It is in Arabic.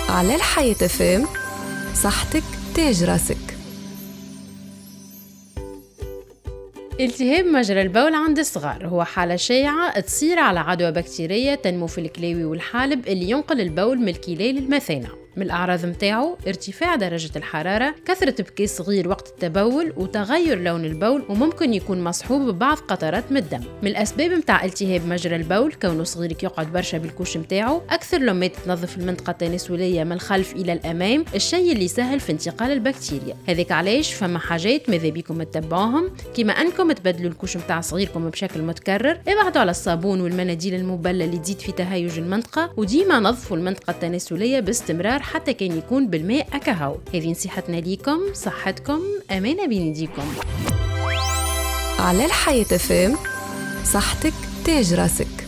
على الحياة فام، صحتك تاج راسك. التهاب مجرى البول عند الصغار هو حالة شائعة تصير على عدوى بكتيرية تنمو في الكلاوي والحالب اللي ينقل البول من الكلى للمثانة. من الأعراض متاعه ارتفاع درجة الحرارة، كثرة بكي صغير وقت التبول، وتغير لون البول، وممكن يكون مصحوب ببعض قطرات من الدم. من الأسباب متاع التهاب مجرى البول كونه صغيرك يقعد برشا بالكوش متاعه، أكثر لما تنظف المنطقة التناسلية من الخلف إلى الأمام، الشيء اللي يسهل في انتقال البكتيريا. هذيك علاش فما حاجات ماذا بيكم تتبعوهم، كما أنكم تبدلوا الكوش متاع صغيركم بشكل متكرر، ابعدوا على الصابون والمناديل المبلة اللي تزيد في تهيج المنطقة، وديما نظفوا المنطقة التناسلية باستمرار حتى كان يكون بالماء أكهو. هذه نصيحتنا ليكم، صحتكم أمانة بين يديكم. على الحياة فام، صحتك تاج راسك.